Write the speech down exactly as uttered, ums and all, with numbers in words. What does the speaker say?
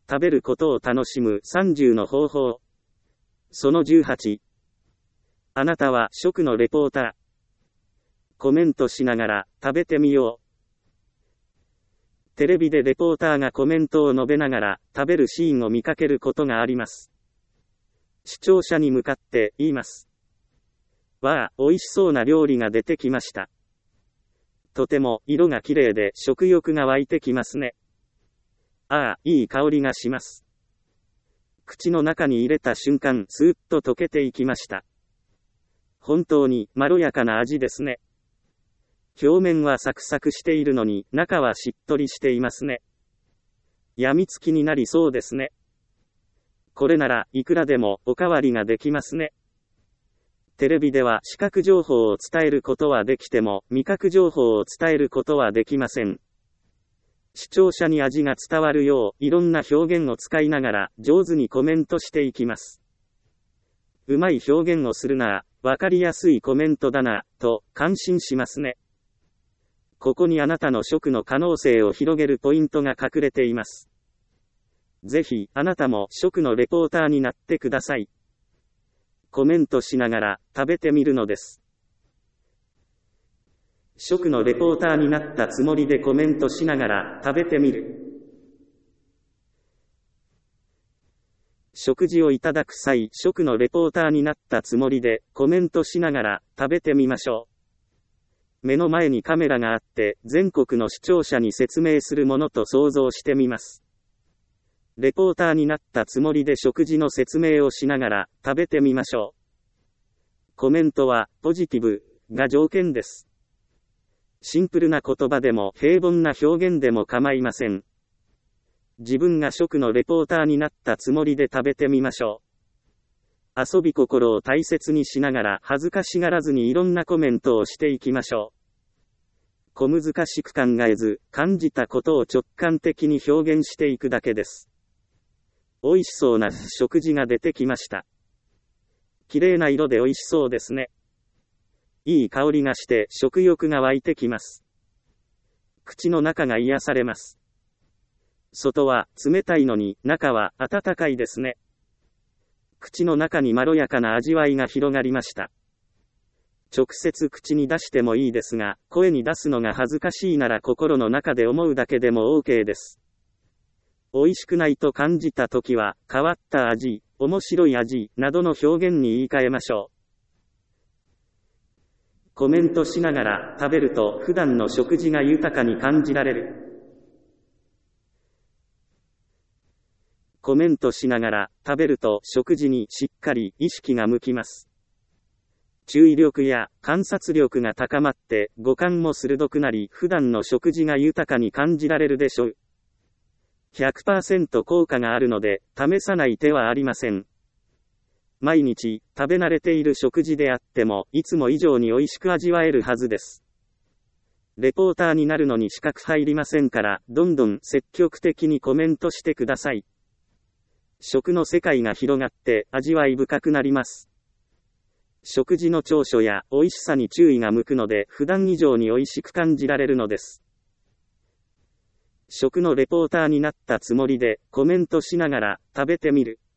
食べることを楽しむさんじゅうの方法。そのじゅうはち。あなたは食のレポーター。コメントしながら食べてみよう。テレビでレポーターがコメントを述べながら食べるシーンを見かけることがあります。視聴者に向かって言います。わあ、美味しそうな料理が出てきました。とても色が綺麗で食欲が湧いてきますね。ああ、いい香りがします。口の中に入れた瞬間、スーッと溶けていきました。本当にまろやかな味ですね。表面はサクサクしているのに、中はしっとりしていますね。やみつきになりそうですね。これなら、いくらでもおかわりができますね。テレビでは視覚情報を伝えることはできても、味覚情報を伝えることはできません。視聴者に味が伝わるよう、いろんな表現を使いながら、上手にコメントしていきます。うまい表現をするな、わかりやすいコメントだな、と感心しますね。ここにあなたの食の可能性を広げるポイントが隠れています。ぜひ、あなたも食のレポーターになってください。コメントしながら食べてみるのです。食のレポーターになったつもりでコメントしながら食べてみる。食事をいただく際、食のレポーターになったつもりでコメントしながら食べてみましょう。目の前にカメラがあって、全国の視聴者に説明するものと想像してみます。レポーターになったつもりで食事の説明をしながら食べてみましょう。コメントはポジティブが条件です。シンプルな言葉でも平凡な表現でも構いません。自分が食のレポーターになったつもりで食べてみましょう。遊び心を大切にしながら恥ずかしがらずにいろんなコメントをしていきましょう。小難しく考えず、感じたことを直感的に表現していくだけです。美味しそうな食事が出てきました。綺麗な色で美味しそうですね。いい香りがして食欲が湧いてきます。口の中が癒されます。外は冷たいのに中は温かいですね。口の中にまろやかな味わいが広がりました。直接口に出してもいいですが、声に出すのが恥ずかしいなら心の中で思うだけでも OK です。美味しくないと感じたときは、変わった味、面白い味、などの表現に言い換えましょう。コメントしながら食べると普段の食事が豊かに感じられる。コメントしながら食べると食事にしっかり意識が向きます。注意力や観察力が高まって五感も鋭くなり普段の食事が豊かに感じられるでしょう。ひゃくパーセント 効果があるので試さない手はありません。毎日食べ慣れている食事であってもいつも以上に美味しく味わえるはずです。レポーターになるのに資格入りませんからどんどん積極的にコメントしてください。食の世界が広がって味わい深くなります。食事の長所や美味しさに注意が向くので普段以上に美味しく感じられるのです。食のレポーターになったつもりでコメントしながら食べてみる。